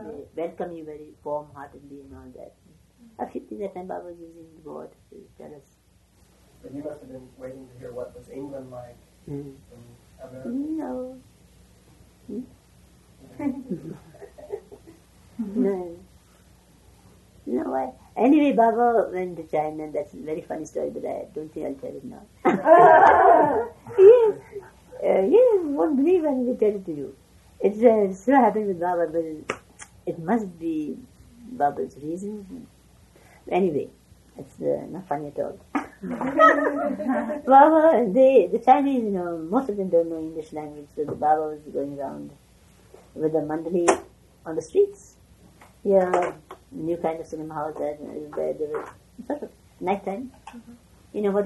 They welcome you very warm-heartedly and all that. Actually, that time Baba was using the word to tell us. But you must have been waiting to hear what was England like in America. No. No. No, why? Anyway, Baba went to China, and that's a very funny story, but I don't think I'll tell it now. Yes. You won't believe when we tell it to you. It's so happened with Baba, but it must be Baba's reasons. Anyway, it's not funny at all. Baba, the Chinese, most of them don't know English language, so the Baba was going around with a mandali on the streets. Yeah, new kind of cinema house where there was sort of nighttime. You know what,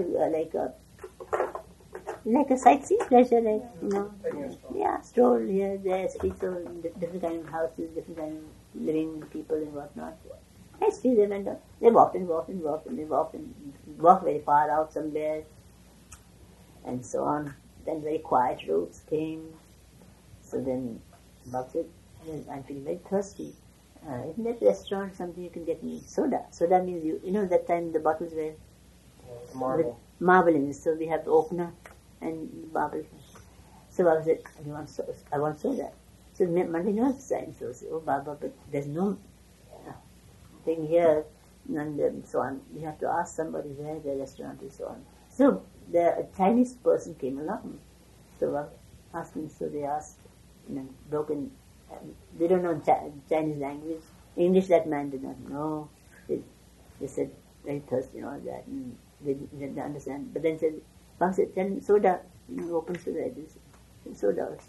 like a sightseeing pleasure, stroll here, there, streets of different kind of houses, different kind of living people and whatnot. I see them and they walked and walked very far out somewhere and so on. Then very quiet roads came. So then Bob said, I'm feeling very thirsty. Isn't that restaurant something you can get me? Soda. Soda means, that time the bottles were marble in it. So we have the opener and marble. So Baba said, I want soda. So Monday knows the sign. So I said, oh Baba, but there's no thing here and so on. You have to ask somebody where the restaurant is, so on. So a Chinese person came along. So Baba asked me, so they asked broken, they don't know Chinese language. English that man did not know. They said very thirsty and all that, and they didn't understand. But then Baba said, tell him soda, open soda. Soda also.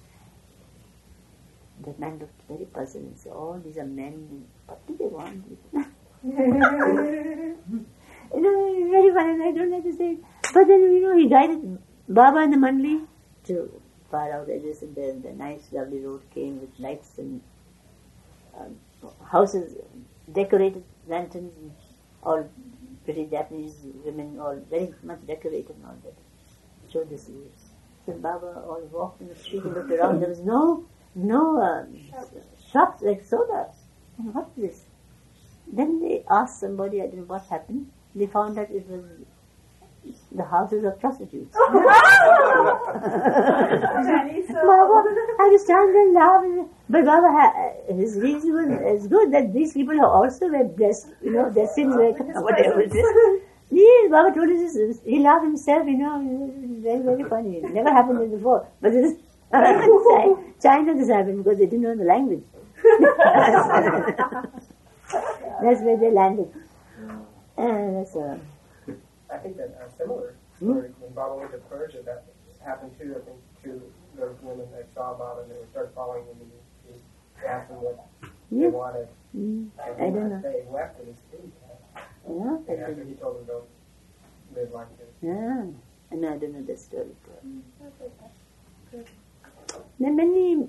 That man looked very puzzled and said, oh, these are men, what do they want? Very funny, and I don't like to say it. But then, he guided Baba and the mandali to far out edges, and the nice, lovely road came with lights and houses, decorated lanterns, and all pretty Japanese women, all very much decorated and all that. Showed this. So Baba all walked in the street and looked around. There was no shops like soda. And what is this? Then they asked somebody, I don't know what happened. They found that it was the houses of prostitutes. Baba, I was trying to laugh. But Baba, his reason was good that these people also were blessed. Their sins were whatever it is. Yes, Baba told us this. He laughed himself, it was very, very funny. It never happened before. But this is China this happened because they didn't know the language. That's where they landed. I think that a similar story, when Baba went to Persia, that happened too. I think to those women that saw Baba and they started following him and he asked them what they wanted. And I don't know. They left in his feet. Yeah. And after he told them don't live like this. Yeah. And I don't know that story. There are many,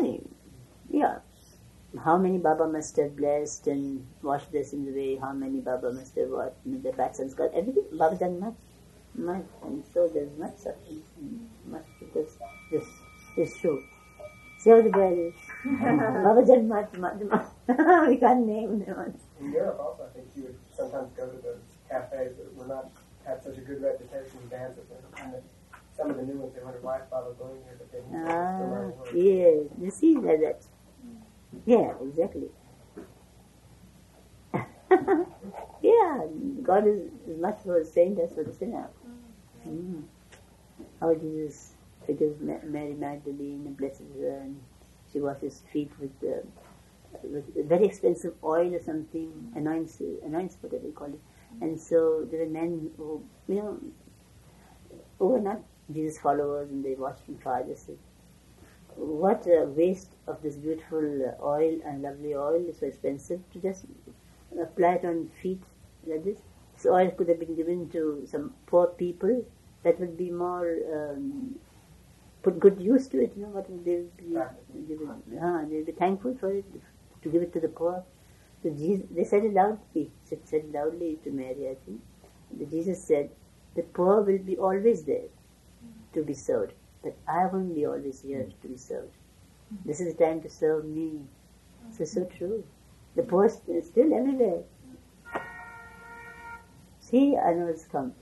how many Baba must have blessed and washed their sins away, how many Baba must have washed their bad sins, everything. Baba done much, and so there's much suffering, much, because this is true. See how the bad is. Baba done much. We can't name them. In Europe also, I think you would sometimes go to those cafes that were not had such a good reputation and dance at them. And some of the new ones, they wondered why is Baba going here, but they didn't yes, you see that. Yeah, exactly. Yeah, God is as much for the saint as for the sinner. How Jesus figures Mary Magdalene and blesses her, and she washes his feet with very expensive oil or something, anoints whatever you call it. And so there were men who were not Jesus followers, and they watched from far. They said, what a waste of this beautiful oil and lovely oil, is so expensive, to just apply it on feet like this. This oil could have been given to some poor people that would be more put good use to it. What would they be? They'd be thankful for it, to give it to the poor. So Jesus, they said it loudly. Said it loudly to Mary, I think. Jesus said, the poor will be always there to be served, but I won't be always here to be served. This is the time to serve me. so true. The post is still everywhere. See, I know it's come.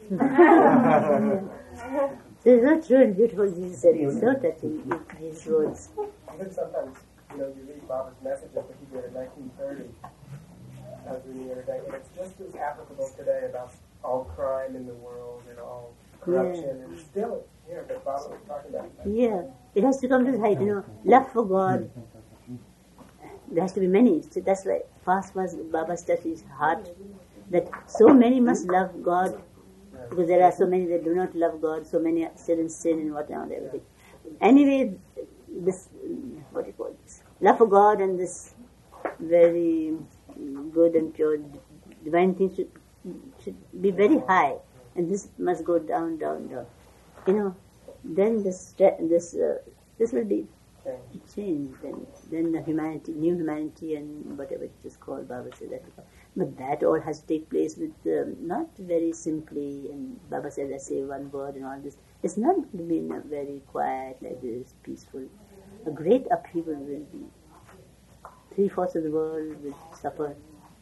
So it's not true and beautiful, Jesus said. It's so touching, his words. Even sometimes, you read Baba's messages that he did in 1930. I was reading the other day, and it's just as applicable today about all crime in the world and all corruption, and still it's here that Baba was talking about. Yeah, it has to come to the height, love for God. There has to be many. So that's why fast Baba's touched his heart, that so many must love God, because there are so many that do not love God, so many are still in sin and whatnot, everything. Anyway, this, what do you call this? Love for God and this very good and pure divine thing should be very high, and this must go down, down, down. Then this will be changed. Then the humanity, new humanity, and whatever it is called, Baba said that. But that all has to take place with not very simply. And Baba said, let's say one word and all this. It's not going to be very quiet like this, peaceful. A great upheaval will be. 3/4 of the world will suffer.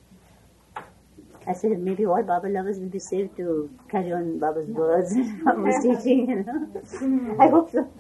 I said maybe all Baba lovers will be saved to carry on Baba's words and Baba's teaching. I hope so.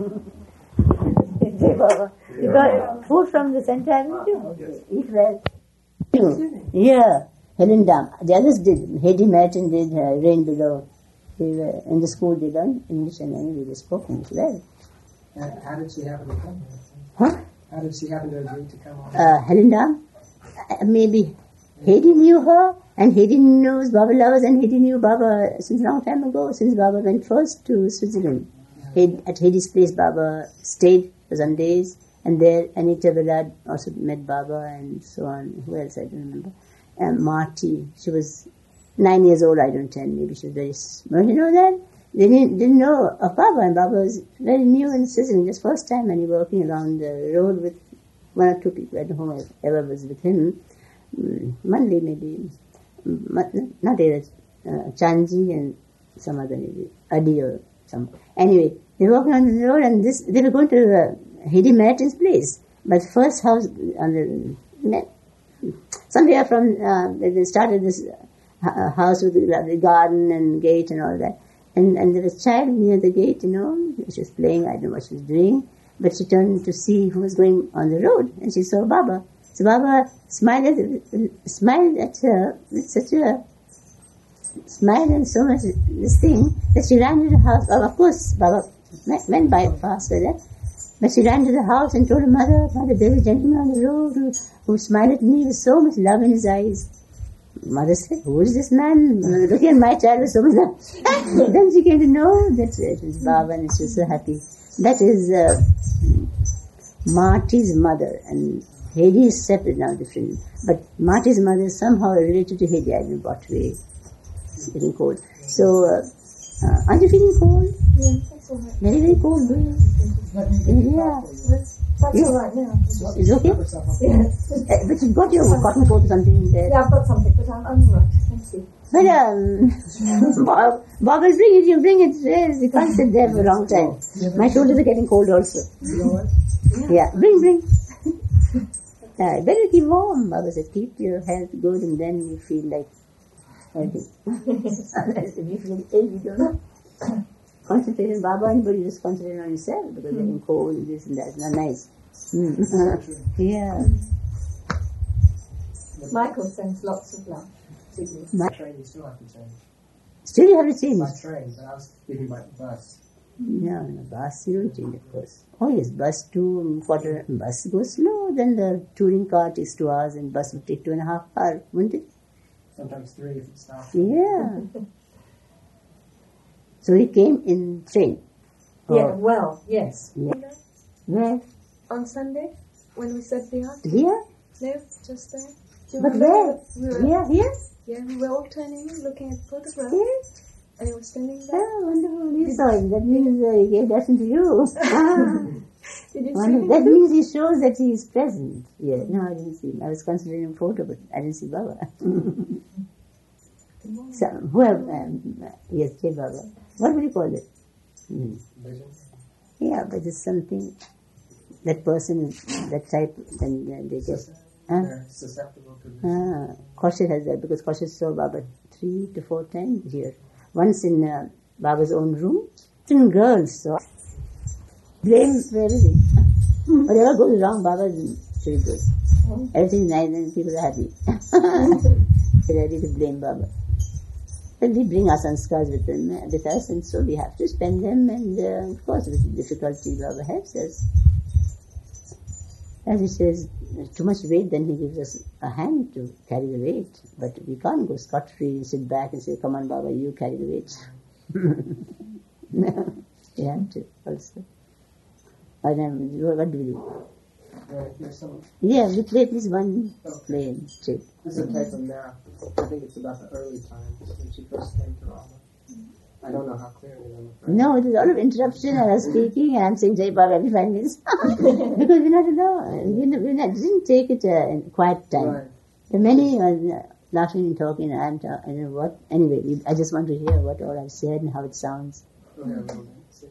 Baba, you got food from the center, haven't you? Eat well. Yeah, Helen Dam. The others did. Hedy Martin did. Rain Below. They were in the school. They learned English and anyway they spoke English well. How did she happen to come here? Huh? How did she happen to agree to come on? Helen Dam. Maybe Hedy knew her, and Hedy knows Baba lovers, and Hedy knew Baba since a long time ago, since Baba went first to Switzerland. At Hedy's place, Baba stayed for some days, and there Anita Ballard also met Baba, and so on. Who else? I don't remember. Marty, she was 9 years old, I don't know, 10, maybe she was very small. You know that? They didn't know of Baba, and Baba was very new in Switzerland, just first time, and he was walking around the road with one or two people. I don't know who ever was with him. Monday maybe, not either, Chanji and some other maybe, Adi or some. Anyway, they were walking on the road, and they were going to Hedy Martin's place. But first house, somewhere from, they started this house with the garden and gate and all that. And there was a child near the gate, she was playing, I don't know what she was doing, but she turned to see who was going on the road, and she saw Baba. So Baba smiled at her with such a smile and so much this thing that she ran to the house. Well, of course, Baba went by fast with that, but she ran to the house and told her mother, there was a gentleman on the road who smiled at me with so much love in his eyes. Mother said, who is this man looking at my child with so much love? Then she came to know that it was Baba, and she was so happy. That is Marty's mother, and Hedy is separate now, different. But Marty's mother is somehow related to Hedy. I don't know what way. It's getting cold. So, aren't you feeling cold? Yeah, that's all right. Very, very cold, do you? Yeah. That's all right now. It's okay? Yeah. But you've got your cotton coat or something there. Yeah, I've got something, but I'm all right. Thank you. But Bob will bring it, you bring it. You can't sit there for a long time. My shoulders are getting cold also. Yeah, bring. Better keep warm, Baba said. Keep your health good, and then you feel like everything. If you feel ill, you don't know. Concentrate on Baba, anybody just concentrate on yourself, because they're getting cold and this and that. It's not nice. Yeah. Michael sends lots of love to you. My train you still have to change. Still you have to change? My train, but I was thinking about the bus. No, bus you don't change, of course. Oh yes, bus 2.25, bus goes slow, then the touring car takes 2 hours, and bus would take 2.5 hours, wouldn't it? Sometimes 3 if it stops. Yeah. So he came in train. Yeah, well, yes. Yeah. Where? On Sunday, when we said the art? Here? No, just there. Do you But remember? where? Here? Yeah, we were all turning in, looking at photographs. Here? And he was standing there. Oh, wonderful. You saw him. That means he gave lesson to you. Did you see Wonderful. him? That means he shows that he is present. Yeah. No, I didn't see him. I was considering a photo, but I didn't see Baba. So, yes, Jai Baba. What would you call it? Vision? Yeah, but it's something, that person is that type, then they get They're susceptible to this. Kaushik has that because Kaushik saw Baba 3 to 4 times here. Once in Baba's own room. Even girls saw. Blame for everything. Whatever goes wrong, Baba is very good. Everything is nice and people are happy. They're ready to blame Baba. But we bring our sanskars with us, and so we have to spend them, and of course with difficulty Baba helps us. As he says, too much weight, then he gives us a hand to carry the weight. But we can't go scot-free and sit back and say, come on Baba, you carry the weight. No, we have to also. What do we do? Yeah, we play at least one play and trick. This is a type of math. I think it's about the early times when she first came to Rama. I don't know how clear it is, I'm afraid. No, there's a lot of interruption. I was speaking and I'm saying Jai Baba every 5 minutes. Because we're not alone. We didn't take it in quiet time. Right. There are many laughing and talking, and I'm talking, I don't know what. Anyway, I just want to hear what all I've said and how it sounds. Go ahead a little bit. See.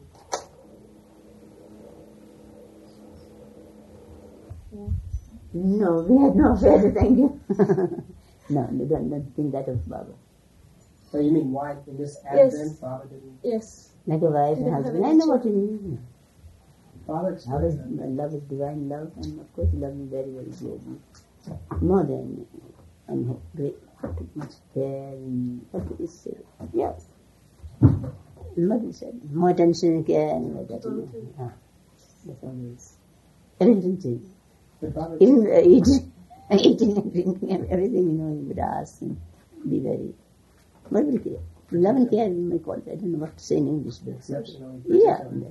No, we had no affair to thank you. No, don't think that of Baba. So you mean why in this Yes. Advent, Baba didn't... Yes. Like a wife and husband. I know what you mean. Baba explained that. Love is divine love, and of course you love me very, very dearly. More than great, much care and what do you say? Yeah. What you said? More attention and care and like that. That's always everything. But Baba Even eating and drinking, everything, you would ask and be very care. Love and care, you may call it. I don't know what to say in English. But exceptionally yeah. particular.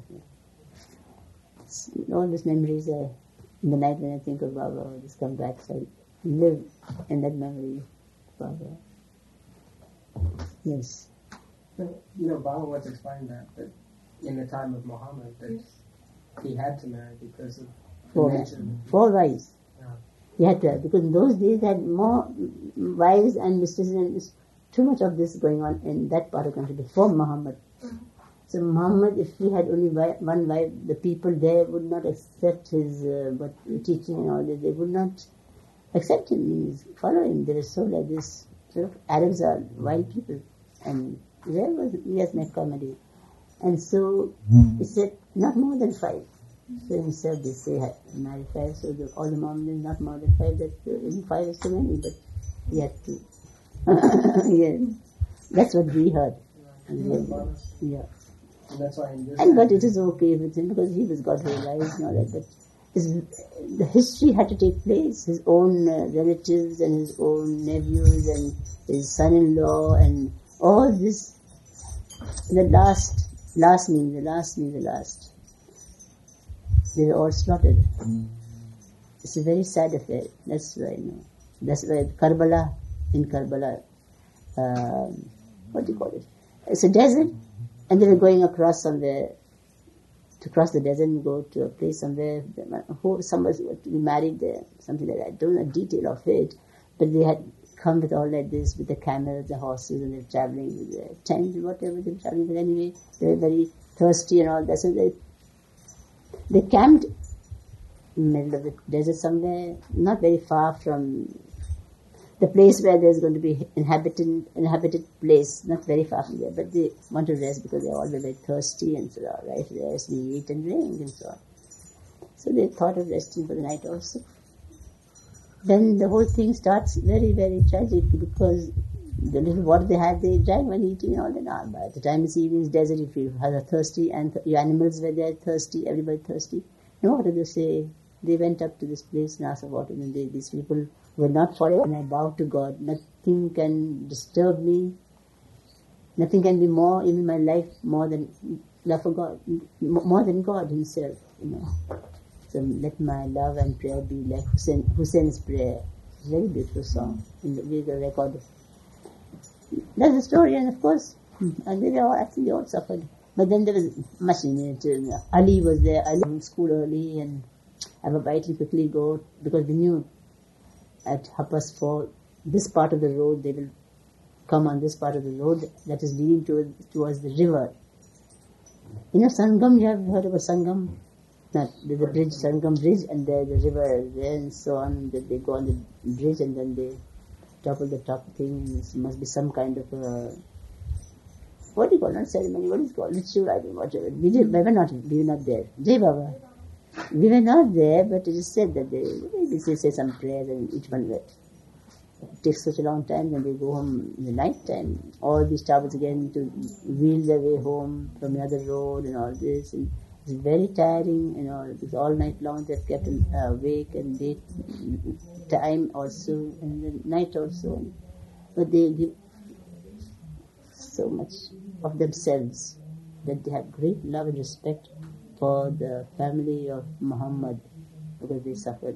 All these memories, in the night when I think of Baba, I just come back. So I live in that memory of Baba. Yes. Baba once explained that in the time of Muhammad, that he had to marry because of the nature. 4 wives. Yeah. He had to have, because in those days they had more wives and mistresses, and it's too much of this going on in that part of the country before Muhammad. So Muhammad, if he had only one wife, the people there would not accept his teaching and all this. They would not accept him, follow him. They were so like this. Sort of Arabs are wild people, and there was Mecca, Medina, and so he said not more than 5. So himself they say had married 5. So all the Mohammedans not more than 5. That 5 is too many, but he had to. Yeah, that's what we heard. Yeah. And that's why in this But it is okay with him because he was God realized and all that. But the history had to take place. His own relatives and his own nephews and his son-in-law and all this. The last means the last. They were all slaughtered. It's a very sad affair. That's why That's why in Karbala, what do you call it? It's a desert. And they were going across somewhere, to cross the desert and go to a place somewhere, somebody was to be married there, something like that. I don't know the detail of it, but they had come with all like this, with the camels, the horses, and they're traveling with the tent, whatever they were traveling with anyway. They were very thirsty and all that, so they camped in the middle of the desert somewhere, not very far from the place where there's going to be inhabited place, not very far from there, but they want to rest because they're all very thirsty, and so right rest, we eat and drink and so on. So they thought of resting for the night also. Then the whole thing starts very, very tragic because the little water they had, they drank when eating and all that. By the time it's evening, it's desert, if you are thirsty and your animals were there thirsty, everybody thirsty. No, what did they say? They went up to this place and asked for water, and these people were not forever. And I bowed to God. Nothing can disturb me. Nothing can be more, even my life, more than love for God, more than God Himself. So let my love and prayer be like Hussein's prayer. Very beautiful song. We recorded. That's the story, and of course, and they all suffered. But then there was much in it. Ali was there. Ali from school early and have a bite and quickly go, because they knew at 4:30 this part of the road, they will come on this part of the road that is leading towards the river. Sangam, you have heard of a Sangam? not there's a bridge, Sangam Bridge, and there's the river there and so on. That they go on the bridge and then they topple the top thing. It must be some kind of a, what do you call, not ceremony, what is it called? Ritual, I don't know, whatever. We were not there. Jai Baba. We were not there, but it is said that they say some prayers and each one went. It takes such a long time, then they go home in the night time. All these travels again to wheel their way home from another road and all this. And it's very tiring and all. It's all night long they've kept awake and day time also and the night also. But they give so much of themselves that they have great love and respect for the family of Muhammad because they suffered.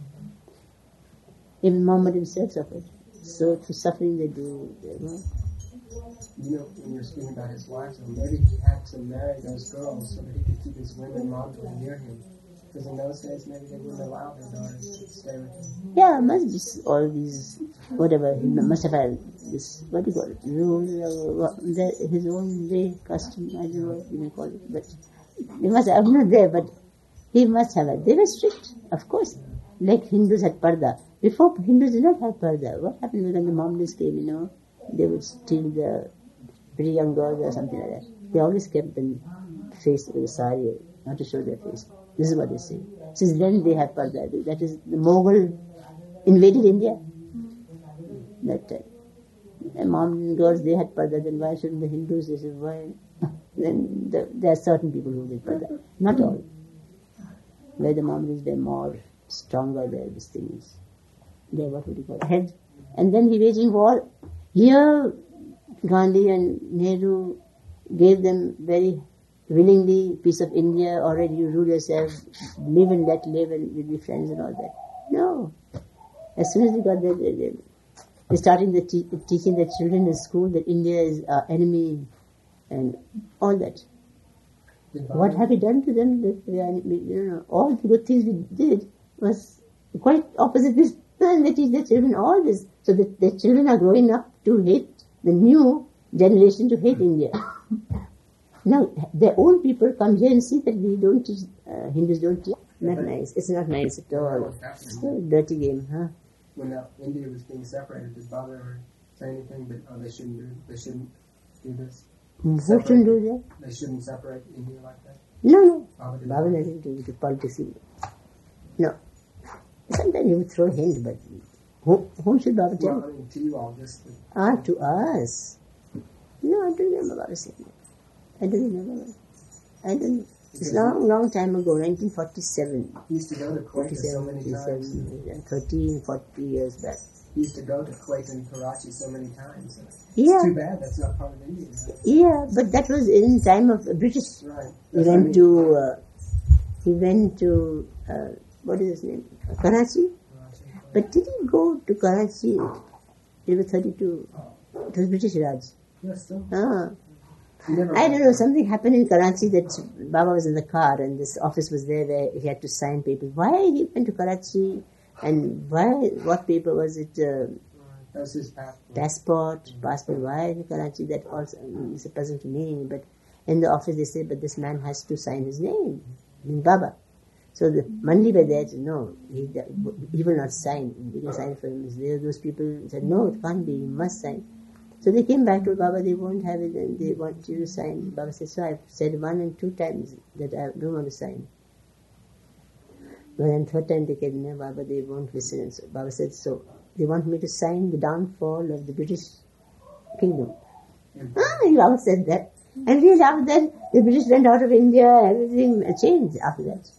Even Muhammad himself suffered. So through suffering they do their work. You know, when you're speaking about his wives, so maybe he had to marry those girls so that he could keep his women lawfully near him. Because in those days, maybe they wouldn't allow their daughters to stay with him. Yeah, must be all these, whatever, he must have had this, what do you call it, rule, his own way, custom, I don't know what you may call it, but he must have, I'm not there, but he must have had. They were strict, of course, like Hindus had parda. Before, Hindus did not have parda. What happened when the Mohammedans came, they would steal the pretty young girls or something like that. They always kept them face with a sari, not to show their face. This is what they say. Since then they have parda. That is, the Mughal invaded India. That time. And Mohammedan girls, they had parda, then why shouldn't the Hindus? They said, why? Then there are certain people who did parda. Not all. Where the Mohammedans were more stronger, these things. They were, what would you call it, head. And then he waging war. Here, Gandhi and Nehru gave them very willingly piece of India, already you rule yourself, live and let live and we'll be friends and all that. No. As soon as they got there, they started teaching their children in school that India is our enemy and all that. What have we done to them? That all the good things we did was quite opposite this. And they teach their children all this, so that their children are growing up to hate the new generation, to hate India. Now, their own people come here and see that we don't teach, Hindus don't teach. Not nice. It's not nice at all. It's a dirty game, huh? When India was being separated, did Baba ever say anything that they shouldn't do this? Who shouldn't do that? They shouldn't separate India like that? No. Baba nothing to do with politics. No. Sometimes he would throw hints, but whom should Baba tell? Well, I mean, to you all, just... To us. No, I don't remember Baba saying that. I don't remember. I don't know. It's long time ago, 1947. He used to go to Kuwait so many times. 13, 40 years back. He used to go to Kuwait and Karachi so many times. Yeah. It's too bad that's not part of India. Right? Yeah, but that was in time of British. Right. He went to what is his name? Karachi. But did he go to Karachi? It was 32. It was British Raj. Yes, so. I don't know, something happened in Karachi that Baba was in the car and this office was there where he had to sign papers. Why he went to Karachi and what paper was it? That was his passport. Why in Karachi? That also is a puzzle to me. But in the office they said, but this man has to sign his name, Baba. So the Mandi were there said, no, he will not sign. We can sign for him. Those people said, no, it can't be, you must sign. So they came back to Baba, they won't have it and they want you to sign. Baba said, so I've said 1 and 2 times that I don't want to sign. But then 3rd time they came, no Baba, they won't listen. And so Baba said, so they want me to sign the downfall of the British kingdom. Baba said that. And really after that, the British went out of India, everything changed after that.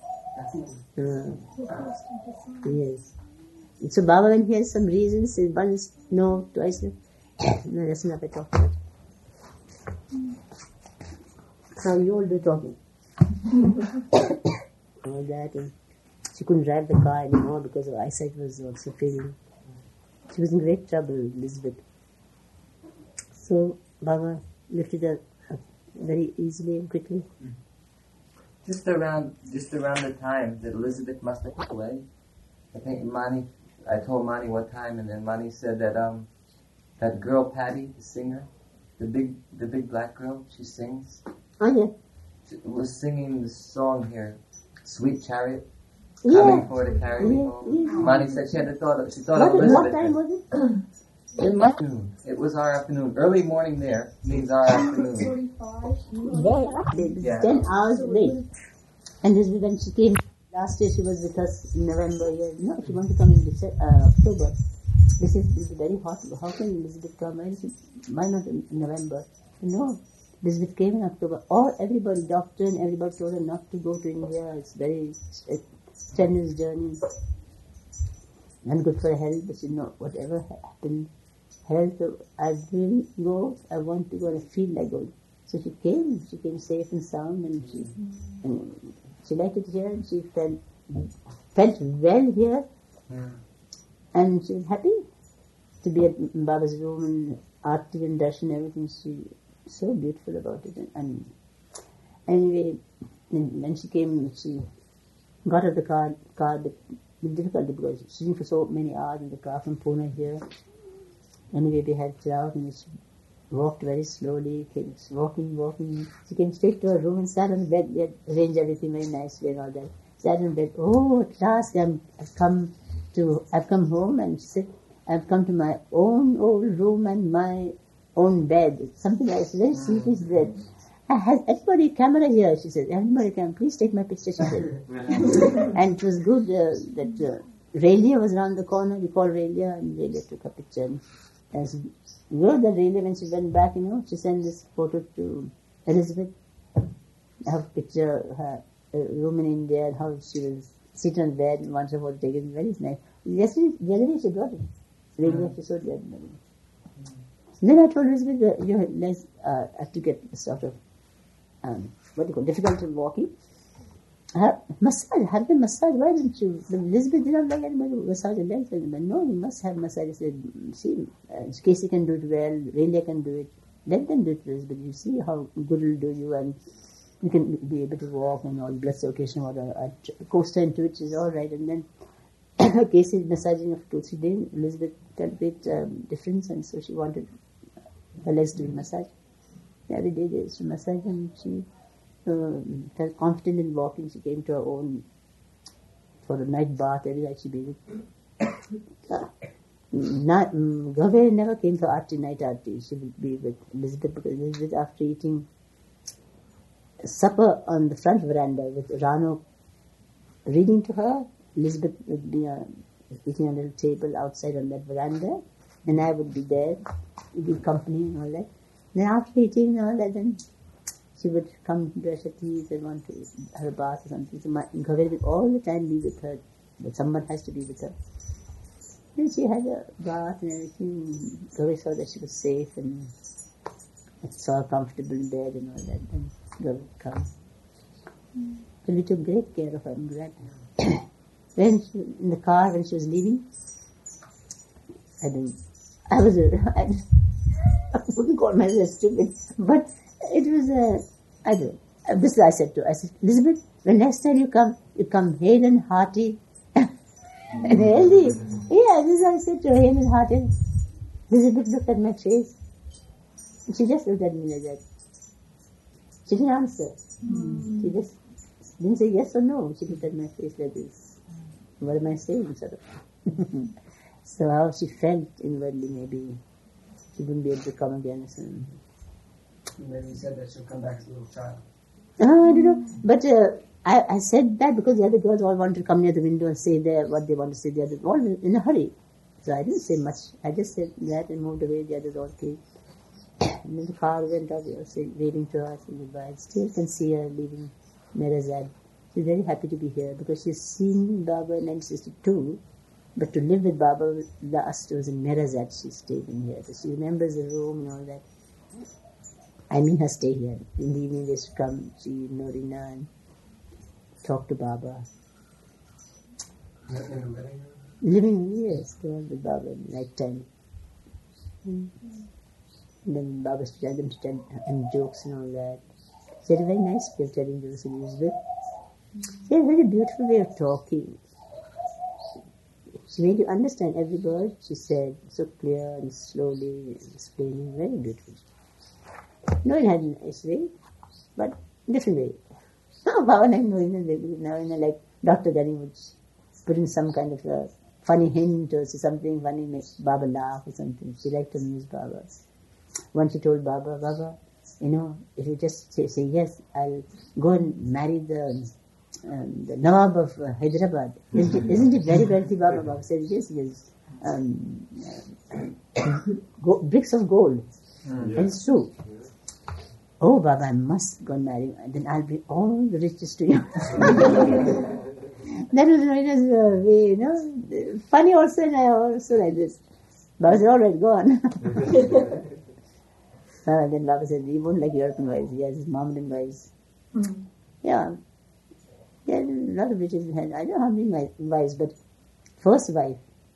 Yes. And so Baba, when he has some reasons, once no, twice no. No, that's not what I talk about. How you all do talking? All that, and she couldn't drive the car anymore because her eyesight was also failing. She was in great trouble, Elizabeth. So Baba lifted her up very easily and quickly. Just around the time that Elizabeth must have passed away, I think I told Mani one time, and then Mani said that that girl Patty, the singer, the big black girl, she sings. Oh yeah. She was singing the song here. sweet chariot coming for her to carry me Yeah, home. yeah. Mani said she thought of What Elizabeth. time was it? In my afternoon. It was our afternoon. Early morning there means our afternoon. 45. It's Yeah. 10 hours late. And this when she came last year, she was with us in November. Yeah. No, she wanted to come in October. This is very hot. How can Elizabeth come? Why not in November? No, Elizabeth came in October. Everybody, doctor and everybody told her not to go to India. It's very strenuous journey. Not good for her health. But she know whatever happened, health. I will go. I want to go. And I feel like going. So she came. She came safe and sound, and she liked it here. And she felt well here, and she was happy to be at Baba's room and Aarti and darshan, everything. She so beautiful about it. And anyway, when she came, she got out of the car with difficulty because she was sitting for so many hours in the car from Pune here. Anyway, we helped her out and she walked very slowly, walking. She came straight to her room and sat on the bed. We had arranged everything very nicely and all that. Sat on the bed. Oh, at last I've come home, and she said, I've come to my own old room and my own bed. Something like that. Very sweetly she said. Has anybody camera here? She said. Anybody can please take my picture, she said. And it was good that Relia was around the corner. We called Relia, and Relia took a picture. And as good that Relia, when she went back, she sent this photo to Elizabeth. Her picture, her room in India, and how she was sitting on bed and wanted her photo taken. Very nice. Yesterday, the other day she got it. Relia, she showed that. Then I told Elizabeth, let's have to get sort of difficult in walking. Have the massage. Why didn't you? Elizabeth did not like anybody to massage her legs. But no, you must have massage. I said, see, Casey can do it well, Relia can do it. Let them do it, Elizabeth. You see how good it'll do you, and you can be able to walk and all blood circulation, or coaster into it is all right. And then Casey is massaging her for 2-3 days. Elizabeth felt a bit difference, and so she wanted her legs doing massage. Every day they used to massage, and she felt confident in walking. She came to her own for a night bath. Every night she bathed. Gave never came for Aarti, night Aarti. She would be with Elizabeth, because Elizabeth, after eating supper on the front veranda with Rano reading to her, Elizabeth would be eating on a little table outside on that veranda, and I would be there, be company and all that. Then after eating and all that, then she would come brush her teeth and want to have a bath or something. So Gaveri would all the time be with her, but someone has to be with her. Then she had a bath and everything. Gaveri saw that she was safe and saw her comfortable in bed and all that. Then Gaveri would come. So we took great care of her. I'm glad. When in the car, when she was leaving, I wouldn't call myself stupid, but it was this I said to her. I said, Elizabeth, when next time you come hale and hearty and healthy. Yeah, this I said to her, hale and hearty. Elizabeth looked at my face, and she just looked at me like that. She didn't answer. She just didn't say yes or no. She looked at my face like this. What am I saying, sort of? So how she felt inwardly, maybe she wouldn't be able to come again. So. Maybe you said that she'll come back as a little child. I don't know. But I said that because the other girls all wanted to come near the window and say there what they want to say. The others all in a hurry. So I didn't say much. I just said that and moved away. The others all came. And then the car went off. They were waving to her, saying goodbye. I still can see her leaving Merazad. She's very happy to be here because she's seen Baba in 1962. But to live with Baba last was in Merazad. She stayed in here. So she remembers the room and all that. I mean her stay here. In the evening they used to come, she, Norina, and talk to Baba. In the living room? Living, yes, go on with Baba at night time. And then Baba used to tell them to tell him jokes and all that. She had a very nice way of telling jokes, Elizabeth. She had a very beautiful way of talking. She made you understand every word she said, so clear and slowly explaining, very beautiful. No, it had a nice way, but different way. Baba and I know, like Dr. Gani would put in some kind of a funny hint or something funny, make Baba laugh or something. She liked to amuse Baba. Once she told Baba, if you just say yes, I'll go and marry the Nawab of Hyderabad. Isn't it very wealthy, Baba? Baba said, yes. Bricks of gold. And it's true. Oh, Baba, I must go and marry him. Then I'll be all the richest to you. That was way, funny also, and I also like this. Baba said, all right, go on. Then Baba said, he won't like European wives. He has his Mohammedan wives. Mm-hmm. Yeah. There are a lot of riches in hand. I don't know how many wives, but first wife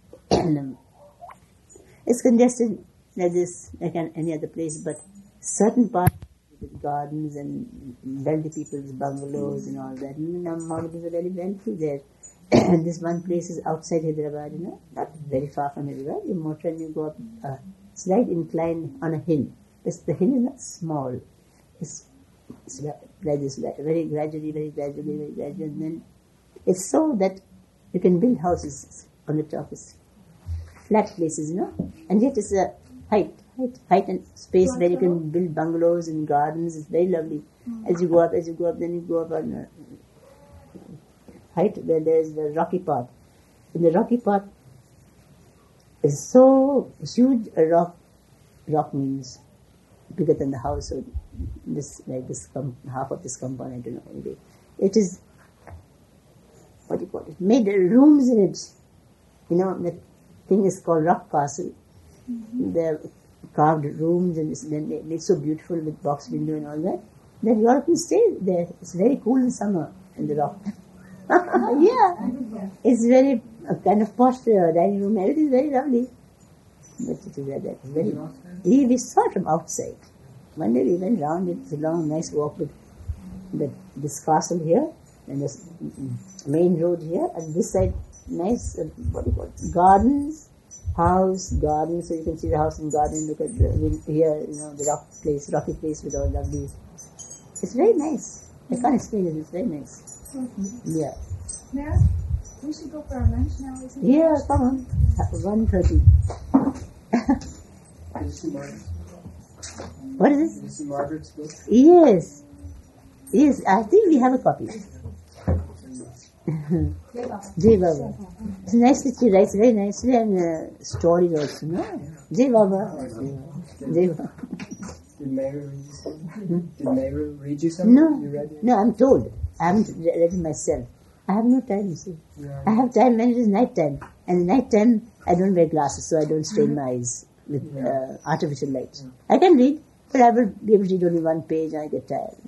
is congested like this, like any other place, but certain parts with gardens and wealthy people's bungalows and all that. Mohammedans are very wealthy there. This one place is outside Hyderabad, not very far from Hyderabad. You motor and you go up a slight incline on a hill. The hill is not small. It's like this, very gradually, and then it's so that you can build houses on the top. It's flat places, and yet it's a height and space where you can build bungalows and gardens. It's very lovely. As you go up, then you go up on a height where there's the rocky part. And the rocky part is so huge a rock means bigger than the house, or half of this compound, I don't know. Anyway, it is, what do you call it? Made rooms in it. The thing is called Rock Castle. Mm-hmm. They're carved rooms, and then made so beautiful with box window and all that. That you all can stay there. It's very cool in summer in the rock. Yeah, it's very kind of posh dining room. Everything is very lovely. But it is that very. We saw it from outside. One day we went round. It's a long, nice walk with this castle here and this main road here, and this side nice gardens, house, garden. So you can see the house and garden. Look at here, the rocky place with all lovely. It's very nice. I can't explain it. It's very nice. Yeah. Now, we should go for our lunch now, isn't it? Yeah, come on. 1:30. What is this? Did you see Margaret's book? Yes. I think we have a copy. Jai Baba. It's nicely she writes very nicely, and stories also, no? Jai Baba. Jai Baba. Did Mehru read you something? Did Mehru read you something? No. You read it? No, I'm told. I haven't read it myself. I have no time, you see. Yeah. I have time when it is night time. And night time, I don't wear glasses, so I don't strain my eyes with artificial light. I can read, but I will be able to read only one page and I get tired.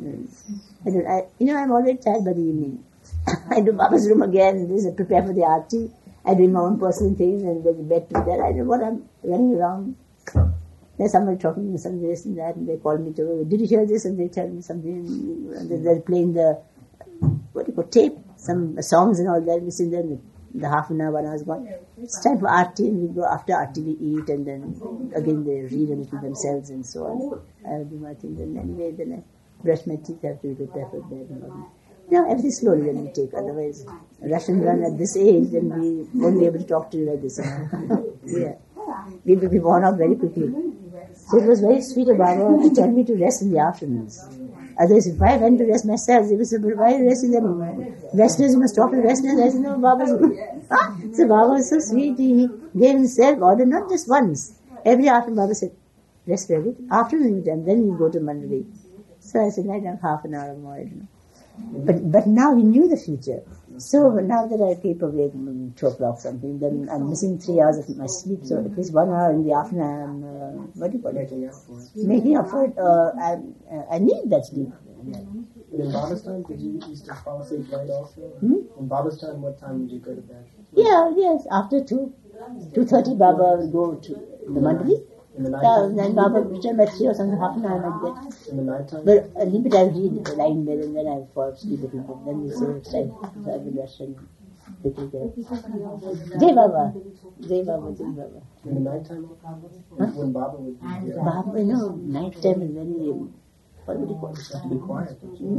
I'm already tired by the evening. I do Baba's room again, prepare for the aarti. I do my own personal things and go to bed to that. I don't know what I'm running around. There's somebody talking to some this and that, and they call me to, did you hear this? And they tell me something. And they're playing the, tape, some songs and all that. We sit there in the half an hour, 1 hour is gone. It's time for aarti, and we go after aarti, we eat, and then again they read a little themselves and so on. I'll do my thing. Then anyway, then I brush my teeth, I have to prepare for bed and all that. Everything slowly when we take, otherwise rush and run at this age, then we won't be able to talk to you like this. Yeah. We will be worn out very quickly. So it was very sweet of Baba to tell me to rest in the afternoons. Otherwise, if I went to rest myself, they would say, but why rest in the Westerners? You must talk to Westerners. I said, no, Baba's. So Baba was so sweet. He gave himself order, not just once. Every afternoon, Baba said, rest very good. Afternoon time, then you go to Mandali. So I said, lie down half an hour or more, I don't know. But now he knew the future. So now that I keep awake 2 o'clock something, then I'm missing 3 hours of my sleep. So at least 1 hour in the afternoon, I'm making up for it. I need that sleep. But in Baba's time, did you used to fall asleep late also? In Baba's time, what time would you go to bed? Yes, after 2:30, Baba will go to the Mandali. In the night Then Baba return by 3 or something, half an hour like that. In the night time? But a little bit I read, lying there, and then I fall asleep a little bit. Then we say it's time, so I will rush and quickly there. Jai Baba. Jai Baba, Jai Baba. In the night time? When Baba would be here? Baba, night time is very what would you call it? Have to be quiet.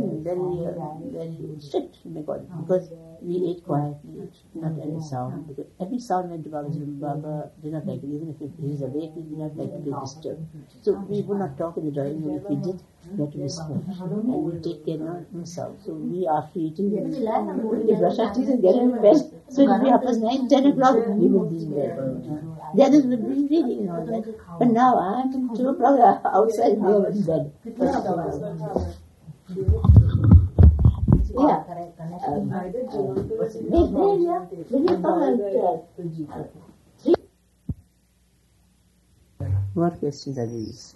Very strict, because we ate quietly, not any sound. Because every sound went to Baba's room. Baba did not like it, even if he is awake, he did not like to be disturbed. So we would not talk in the drawing room. If we did, we had to whisper. And we take care not sound. So we, after eating, we brush our teeth and get in bed. So it would be 9, 10 o'clock, we would be in bed. The others would be reading and all that. But now I'm 2 o'clock outside, we are in bed. Yeah. What questions are these?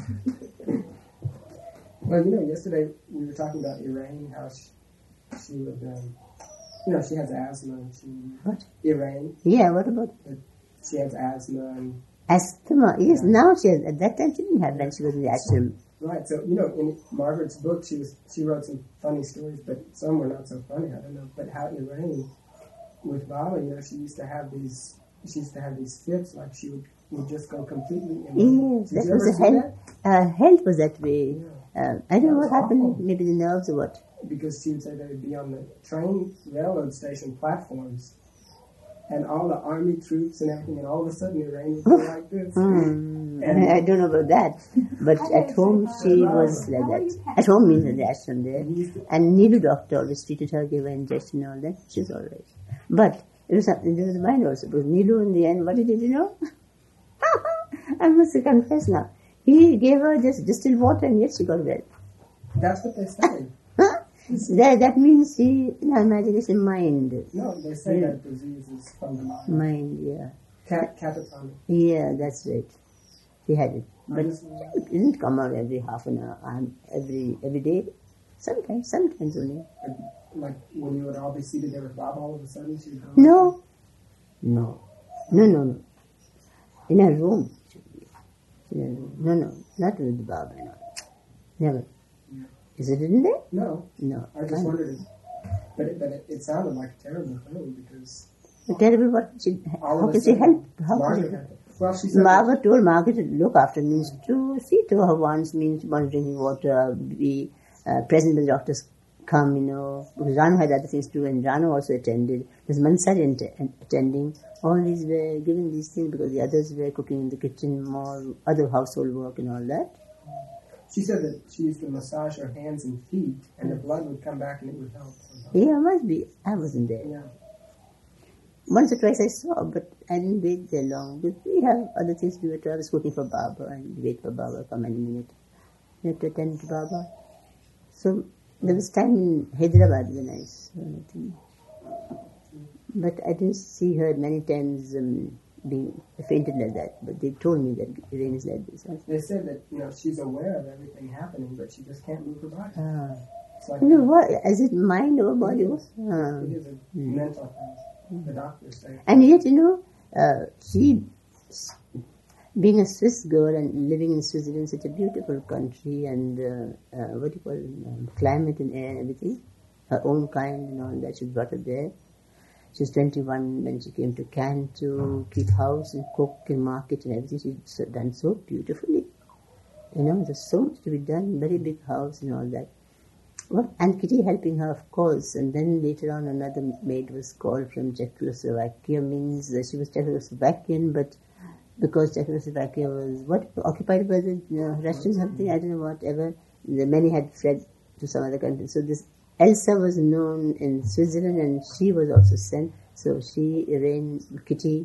Well, yesterday we were talking about Elaine, how she would, she has asthma. What? Elaine. Yeah, what about it? She has asthma. And asthma, yes, yeah. Now she has, at that time she didn't have when she was in the ashram. Right, so, in Margaret's book, she wrote some funny stories, but some were not so funny, I don't know. But how Elaine, with Baba, she used to have these fits, like she would just go completely in. Yes, that was the health. Health was that way. Yeah. I don't know what happened, maybe the nerves or what. Because she would say they would be on the train railroad station platforms, and all the army troops and everything, and all of a sudden Elaine would go like this. And I don't know about that, but at home she was like that. At home means in the ashram there. And Nilu doctor always treated her, gave her injection and all that. She was all right. But it was mine also, because Nilu in the end, what did he do? I must confess now. He gave her just distilled water and yet she got well. That's what they say. That means she, in her imagination, mind. No, they say that disease is from the mind. Mind, yeah. Catatonic. Yeah, that's right. She had it. But it didn't come out every half an hour, every day. Sometimes only. Like when you would all be seated there with Bob, all of a sudden she'd go? No. In her room. No, not with Bob. No. Never. Yeah. Is it in there? No. I just wondered. But it sounded like a terrible thing because. Terrible what? How can she help? Well, she said Margaret told Margaret to look after means to see to her once, means one drinking water, be present when the doctors come, because Ranu had other things too, and Ranu also attended. There's Mansari attending. All these were given these things because the others were cooking in the kitchen, more other household work and all that. She said that she used to massage her hands and feet, and the blood would come back and it would help. Yeah, must be. I wasn't there. Yeah. Once or twice I saw, but I didn't wait there long. But we have other things to do. I was cooking for Baba and wait for Baba come any minute. We had to attend to Baba. So there was time in Hyderabad when I saw anything. But I didn't see her many times being fainted like that. But they told me that Elaine is like this. They said that, she's aware of everything happening, but she just can't move her body. Like what? Is it mind or body? It is a mental thing. The doctors say. And yet, she, being a Swiss girl and living in Switzerland, such a beautiful country and, climate and air and everything, her own kind and all that, she was brought up there. She was 21 when she came to Cannes to keep house and cook and market and everything. She's done so beautifully. There's so much to be done, very big house and all that. Well, and Kitty helping her, of course. And then later on, another maid was called from Czechoslovakia, means that she was Czechoslovakian, but because Czechoslovakia was occupied by the Russians, something, I don't know, whatever. The many had fled to some other country. So this Elsa was known in Switzerland, and she was also sent. So she arranged Kitty.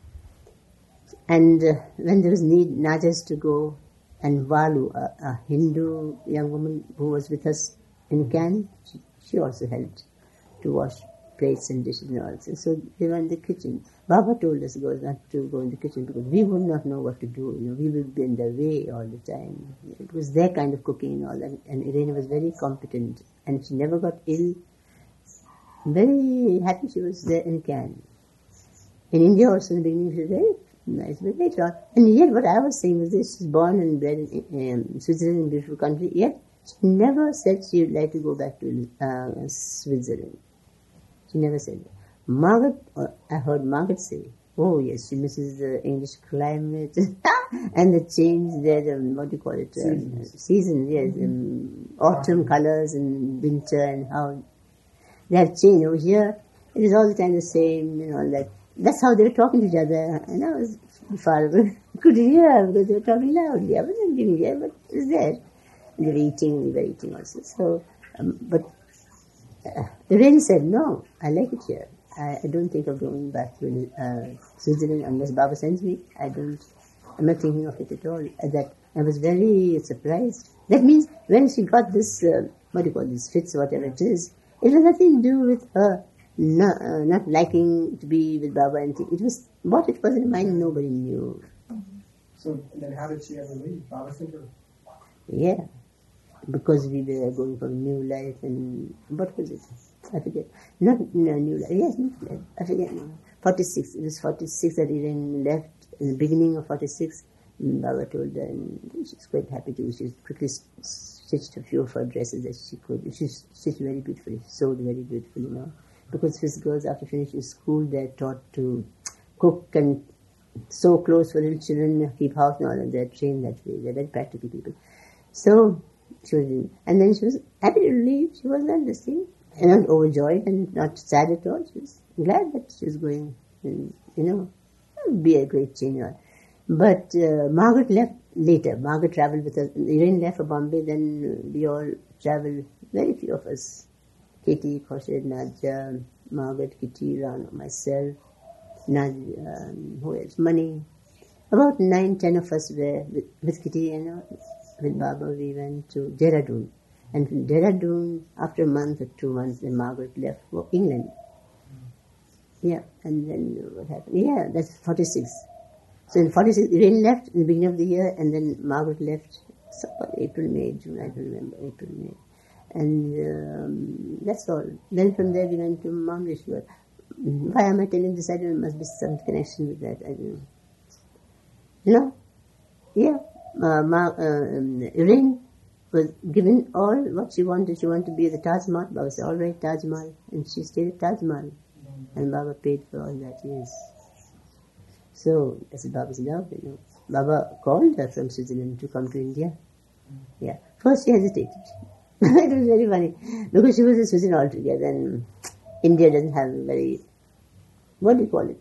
And when there was need, Najas to go, and Valu, a Hindu young woman who was with us in Cannes, she also helped to wash plates and dishes and all that. So they were in the kitchen. Baba told us girls not to go in the kitchen because we would not know what to do. We would be in the way all the time. It was their kind of cooking and all that. And Irene was very competent, and she never got ill. Very happy she was there in Cannes. In India also in the beginning she was very nice, but later on. And yet what I was saying was this: she's born and bred in Switzerland, a beautiful country. Yet she never said she would like to go back to Switzerland. She never said that. Margaret, I heard Margaret say, Oh yes, she misses the English climate and the change there, what do you call it? Seasons, yes. Autumn colours and winter and how they have changed. Over here, it is all the time the same, all that. That's how they were talking to each other. And I was far away. Couldn't hear because they were talking loudly. I wasn't giving ear, but it was there. They were eating, we were eating also. So, but Irene said, no, I like it here. I don't think of going back to Switzerland unless Baba sends me. I'm not thinking of it at all. I was very surprised. That means when she got this, what do you call this, fits, whatever it is, it had nothing to do with her not liking to be with Baba and things. It was what it was in her mind, nobody knew. So then how did she ever leave? Baba sent her? Yeah, because we were going for a new life and, what was it? I forget. Not new life. Yes, new life. I forget now. 46. It was 46 that Irene left. In the beginning of 46, Baba told her, and she's quite happy to. She quickly stitched a few of her dresses that she could. She stitched very beautifully, sewed very beautifully now. Because Swiss girls, after finishing school, they're taught to cook and sew clothes for little children, keep house and all, and they're trained that way. They're very practical people. So, she was, and then she was happy to leave. She was not listening. And not overjoyed and not sad at all. She was glad that she was going, and, it would be a great change. But Margaret left later. Margaret travelled with us. Irene left for Bombay, then we all travelled, very few of us. Kitty, Khorshid, Nadja, Margaret, Kitty, Rana, myself, Nadja, who else? Money. About 9-10 of us were with Kitty, with Baba, we went to Dehradun. And from Dehradun, after a month or 2 months, then Margaret left for England. Yeah, and then what happened? Yeah, that's 46. So in 46, Irene left in the beginning of the year, and then Margaret left April, May, June, I don't remember, April, May. And that's all. Then from there we went to Mangleshwar. Why am I telling this? I don't know, there must be some connection with that. I don't know. Yeah. Irene was given all what she wanted. She wanted to be at the Taj Mahal. Baba said, all right, Taj Mahal. And she stayed at Taj Mahal. And Baba paid for all that, yes. So, that's Baba's love, Baba called her from Switzerland to come to India. Yeah. First she hesitated. It was very funny. Because she was in Switzerland altogether, and India doesn't have a very, what do you call it?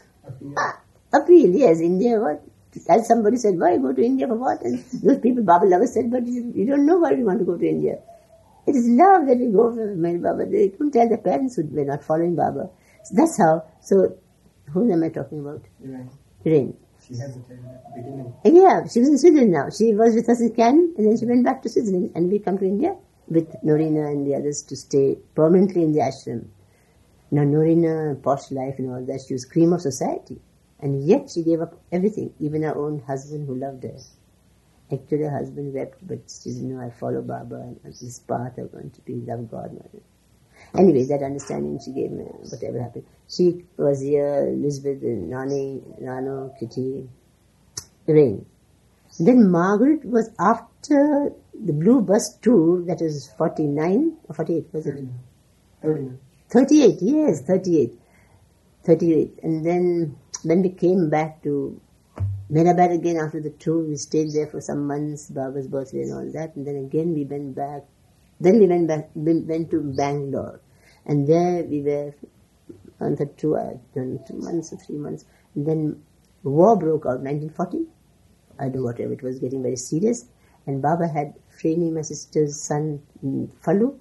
Appeal, yes. India, what? As somebody said, why go to India for what? And those people, Baba lovers said, but you don't know why we want to go to India. It is love that we go for my Baba. They couldn't tell their parents who were not following Baba. So that's how. So, who am I talking about? Irene. She hesitated at the beginning. Yeah, she was in Switzerland now. She was with us in Cannes, and then she went back to Switzerland, and we come to India with Norina and the others to stay permanently in the ashram. Now, Norina, posh life and all that, she was cream of society. And yet she gave up everything, even her own husband who loved her. Actually, her husband wept, but she said, no, I follow Baba, and this path I'm going to be, love God. Anyway, that understanding she gave me, whatever happened. She was here, Elizabeth, Nani, Rano, Kitty, Irene. Then Margaret was after the Blue Bus tour, that was 49 or 48, was it? 39. 38, yes, 38. 38. And then when we came back to Mehrabad again after the tour, we stayed there for some months, Baba's birthday and all that, and then again we went back. Then we went to Bangalore, and there we were on the tour, I don't know, 2 months or 3 months. And then war broke out, 1940. I don't know, whatever, it was getting very serious. And Baba had Freni, my sister's son, Falu.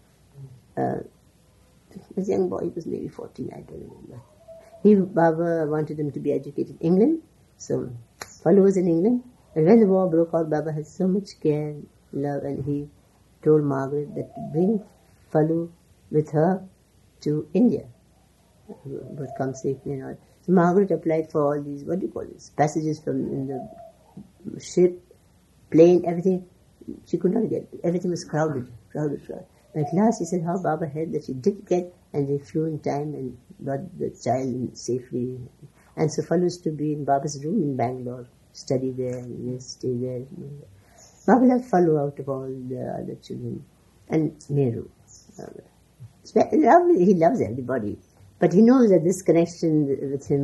This young boy, he was maybe 14, I don't remember. Baba wanted him to be educated in England. So Falu was in England. And when the war broke out, Baba had so much care, love, and he told Margaret that to bring Falu with her to India. Would come safely and all. So Margaret applied for all these, what do you call this, passages from in the ship, plane, everything. She could not get. Everything was crowded. At last she said how Baba had that she did get, and they flew in time and got the child safely. And so Falu used to be in Baba's room in Bangalore, study there, and stay there. Baba loved Falu out of all the other children. And Meru. He loves everybody. But he knows that this connection with him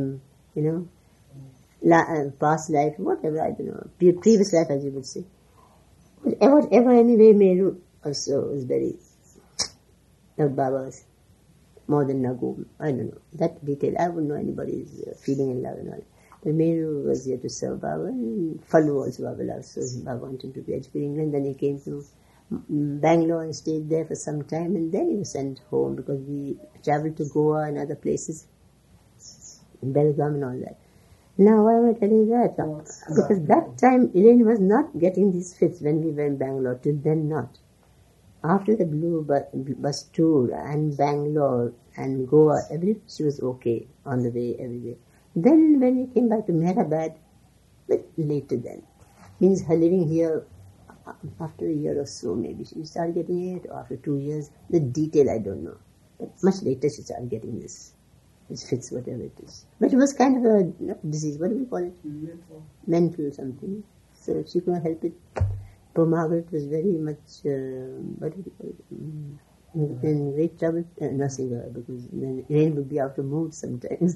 past life, whatever, I don't know, previous life as you would say. Whatever anyway, Meru also was very, Baba's more than Nagu, I don't know, that detail, I wouldn't know anybody's feeling in love and all. But Meru was here to serve Baba, and Fallu also Baba loved, so Baba wanted to be educated in England, then he came to Bangalore and stayed there for some time, and then he was sent home because we traveled to Goa and other places, Belgaum and all that. Now, why am I telling that? Because that time, Elaine was not getting these fits when we were in Bangalore, till then not. After the Blue Bus tour and Bangalore and Goa, she was okay on the way, every day. Then when we came back to Meherabad, but later then, means her living here, after a year or so maybe, she started getting it, or after 2 years, the detail I don't know. But much later she started getting this. It fits whatever it is. But it was kind of a disease, what do we call it? Mental something. So she couldn't help it. Poor Margaret was very much, what do we call it? In great trouble nursing her, because then Elaine would be out of mood sometimes.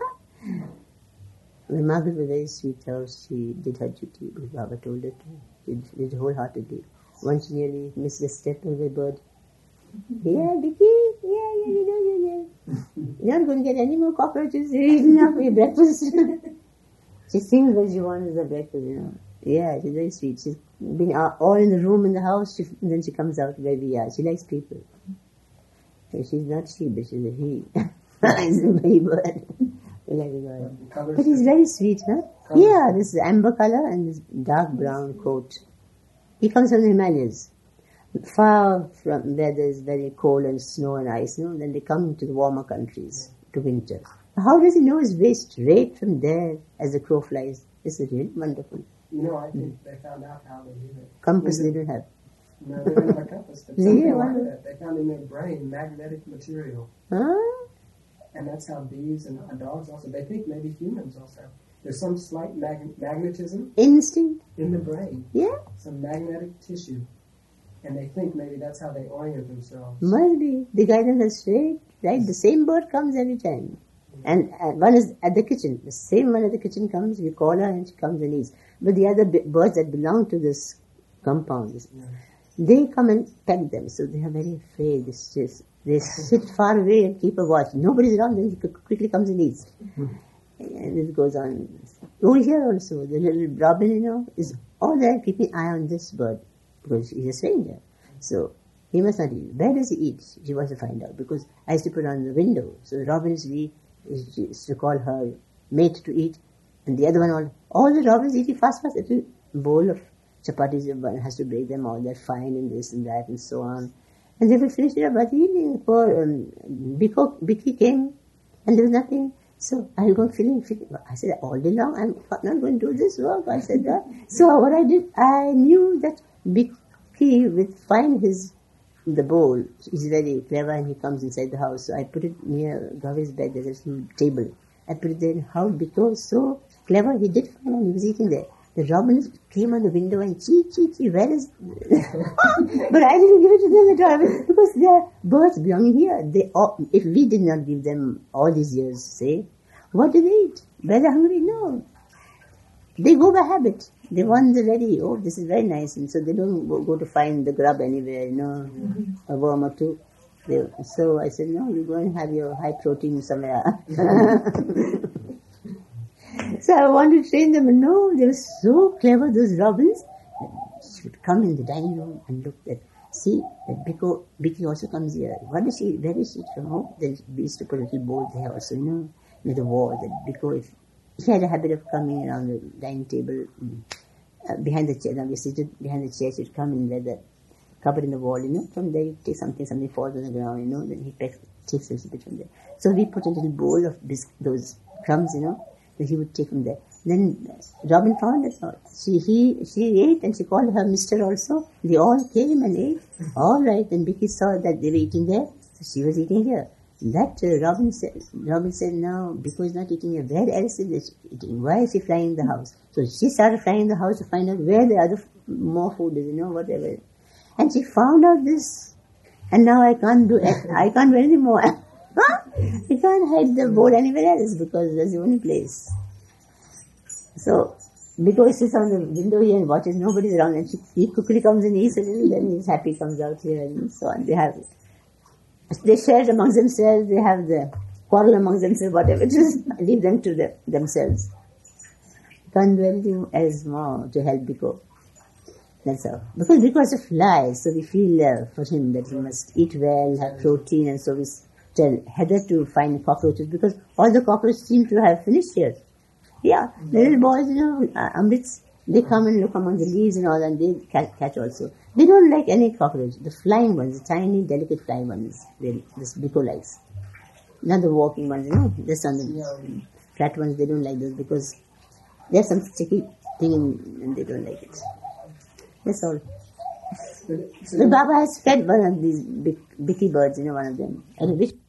When Margaret was very sweet, how she did her duty, because Baba told her to. She did wholeheartedly. Once she nearly missed the step of the bird. Yeah, Vicky, yeah, you're not going to get any more cockroaches. You're eating up your breakfast. She sings when she wants the breakfast, Yeah, she's very sweet. She's been all in the room in the house, then she comes out where we are. She likes people. So she's not she, but she's a he. It's a baby bird. But he's very sweet, huh? Yeah, this amber color and this dark brown coat. He comes from the Himalayas. Far from where there's very cold and snow and ice, then they come to the warmer countries to winter. How does he know his way straight from there as the crow flies? It's really wonderful. I think they found out how they do it. Compass they don't have. No, they don't have a compass. But something like that. They found in their brain magnetic material. Huh? And that's how bees and dogs also, they think maybe humans also. There's some slight magnetism. Instinct? In the brain. Yeah. Some magnetic tissue. And they think maybe that's how they orient themselves. Must be. They guide them straight, right? The same bird comes every time. And one is at the kitchen. The same one at the kitchen comes, we call her and she comes and eats. But the other birds that belong to this compound, they come and pet them. So they are very afraid. They sit far away and keep a watch. Nobody's around, then he quickly comes and eats. And it goes on. Over here also, the little robin, is all there keeping an eye on this bird. Because he's a stranger. So he must not eat. Where does he eat? She wants to find out. Because I used to put on the window. So the robins, we used to call her mate to eat. And the other one, all the robins eating fast. A little bowl of chapatis, one has to break them all. They're fine and this and that and so on. And they will finish it up by the evening. Poor Vicky came and there was nothing. So I go feeling. I said, all day long, I'm not going to do this work. I said that. So what I did, I knew that Vicky would find the bowl. He's very clever and he comes inside the house. So I put it near Gavi's bed. There's a little table. I put it there in how Vicky was so clever. He did find and he was eating there. The robins came on the window and chee, where is... But I didn't give it to them at all because they are birds belonging here. If we did not give them all these years, say, what do they eat? Where they're hungry? No. They go by habit. They want the ready, this is very nice. And so they don't go to find the grub anywhere, a worm or two. So I said, no, you go and have your high protein somewhere. So I wanted to train them, and no, they were so clever, those robins. She would come in the dining room and look at, see, that Vicky also comes here. Where is she from? Then we used to put a little bowl there also, near the wall. That Vicky, he had a habit of coming around the dining table, behind the chair. Now we sit behind the chair, she'd come in where the cupboard in the wall, from there you take something falls on the ground, then he takes a little bit from there. So we put a little bowl of those crumbs, that he would take from there. Then Robin found it out. She ate and she called her mister also. They all came and ate. All right. And Vicky saw that they were eating there. So she was eating here. That Robin said, no, Vicky is not eating here. Where else is she eating? Why is she flying in the house? So she started flying in the house to find out where the other more food is, whatever. And she found out this. And now I can't do anything more. You can't hide the board anywhere else because that's the only place. So, Biko sits on the window here and watches, nobody's around, and he quickly comes and eats a little, then he's happy, comes out here and so on. They share it amongst themselves, they have the quarrel amongst themselves, whatever it is, leave them to themselves. Can't do anything else more to help Biko. That's all. Because Biko is a fly, so we feel for him that he must eat well, have protein, and so we tell Heather to find cockroaches because all the cockroaches seem to have finished here. Yeah, the little boys, Amrits, they come and look among the leaves and all, and they catch also. They don't like any cockroach. The flying ones, the tiny, delicate flying ones, this Biko likes. Not the walking ones, just on the flat ones, they don't like those because there's some sticky thing and they don't like it. That's all. The Baba has fed one of these bicky birds, one of them. And